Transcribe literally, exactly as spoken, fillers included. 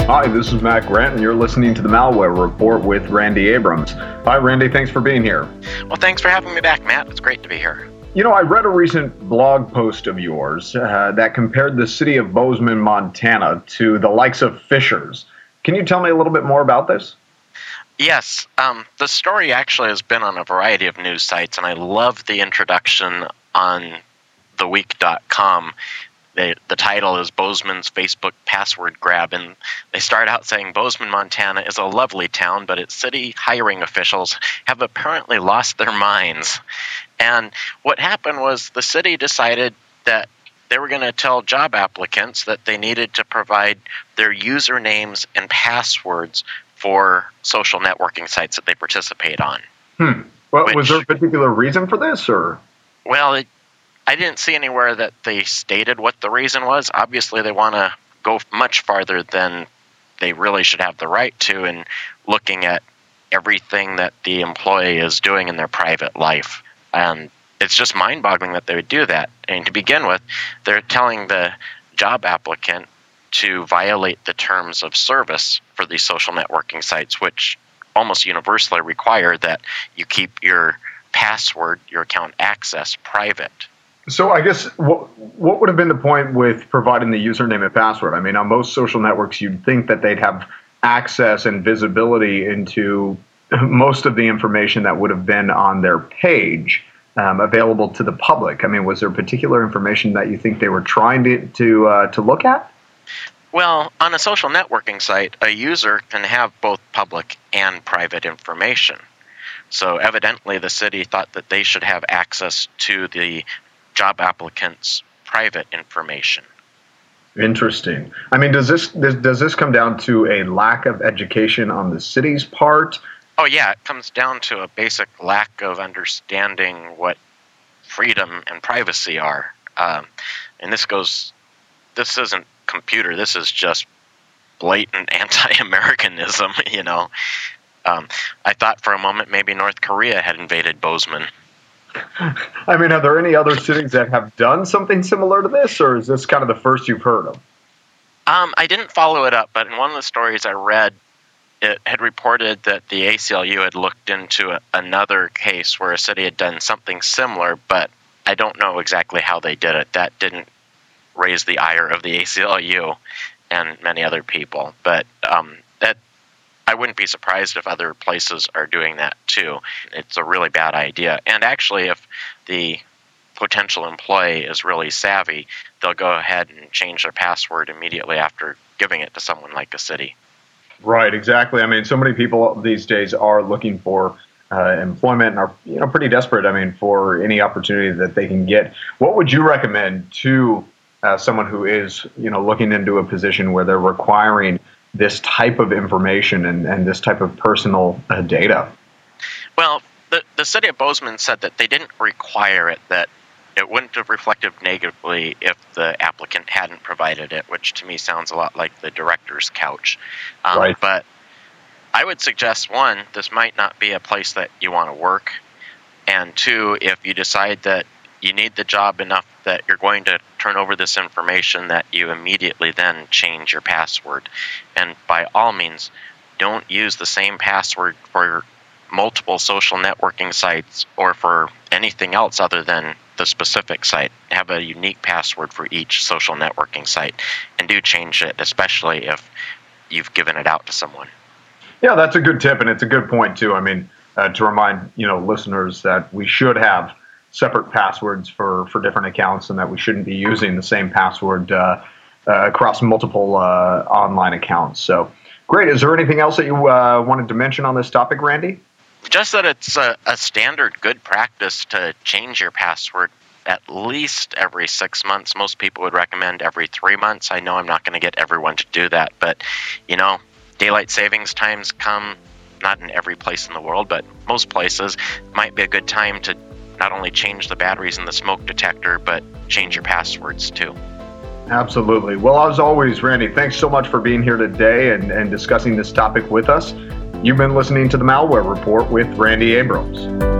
Hi, this is Matt Grant, and you're listening to the Malware Report with Randy Abrams. Hi, Randy. Thanks for being here. Well, thanks for having me back, Matt. It's great to be here. You know, I read a recent blog post of yours uh, that compared the city of Bozeman, Montana to the likes of Fishers. Can you tell me a little bit more about this? Yes. Um, the story actually has been on a variety of news sites, and I love the introduction on the week dot com. They, the title is Bozeman's Facebook Password Grab, and they start out saying Bozeman, Montana is a lovely town, but its city hiring officials have apparently lost their minds. And what happened was the city decided that they were going to tell job applicants that they needed to provide their usernames and passwords for social networking sites that they participate on. Hmm. Well, which, was there a particular reason for this, or? Well, it, I didn't see anywhere that they stated what the reason was. Obviously, they want to go much farther than they really should have the right to in looking at everything that the employee is doing in their private life. And it's just mind-boggling that they would do that. And to begin with, they're telling the job applicant to violate the terms of service for these social networking sites, which almost universally require that you keep your password, your account access, private. So I guess what what would have been the point with providing the username and password? I mean, on most social networks, you'd think that they'd have access and visibility into most of the information that would have been on their page um, available to the public. I mean, was there particular information that you think they were trying to to, uh, to look at? Well, on a social networking site, a user can have both public and private information. So evidently, the city thought that they should have access to the job applicants' private information. Interesting. I mean, does this, this does this come down to a lack of education on the city's part? Oh, yeah, it comes down to a basic lack of understanding what freedom and privacy are. Um, and this goes, this isn't computer, this is just blatant anti-Americanism, you know. Um, I thought for a moment maybe North Korea had invaded Bozeman. I mean, are there any other cities that have done something similar to this, or is this kind of the first you've heard of? Um, I didn't follow it up, but in one of the stories I read, it had reported that the A C L U had looked into a, another case where a city had done something similar, but I don't know exactly how they did it. That didn't raise the ire of the A C L U and many other people, but um, that I wouldn't be surprised if other places are doing that too. It's a really bad idea. And actually, if the potential employee is really savvy, they'll go ahead and change their password immediately after giving it to someone like a city. Right, exactly. I mean, so many people these days are looking for uh, employment and are, you know, pretty desperate, I mean, for any opportunity that they can get. What would you recommend to uh, someone who is, you know, looking into a position where they're requiring this type of information and, and this type of personal uh, data? Well, the, the city of Bozeman said that they didn't require it, that it wouldn't have reflected negatively if the applicant hadn't provided it, which to me sounds a lot like the director's couch. Um, right. But I would suggest, one, this might not be a place that you want to work, and two, if you decide that you need the job enough that you're going to turn over this information, that you immediately then change your password. And by all means, don't use the same password for multiple social networking sites or for anything else other than the specific site. Have a unique password for each social networking site, and do change it, especially if you've given it out to someone. Yeah, that's a good tip, and it's a good point too. I mean, uh, to remind, you know, listeners that we should have separate passwords for, for different accounts, and that we shouldn't be using the same password uh, uh, across multiple uh, online accounts. So, great. Is there anything else that you uh, wanted to mention on this topic, Randy? Just that it's a, a standard good practice to change your password at least every six months. Most people would recommend every three months. I know I'm not going to get everyone to do that, but, you know, daylight savings times come not in every place in the world, but most places. Might be a good time to not only change the batteries in the smoke detector, but change your passwords too. Absolutely. Well, as always, Randy, thanks so much for being here today and, and discussing this topic with us. You've been listening to the Malware Report with Randy Abrams.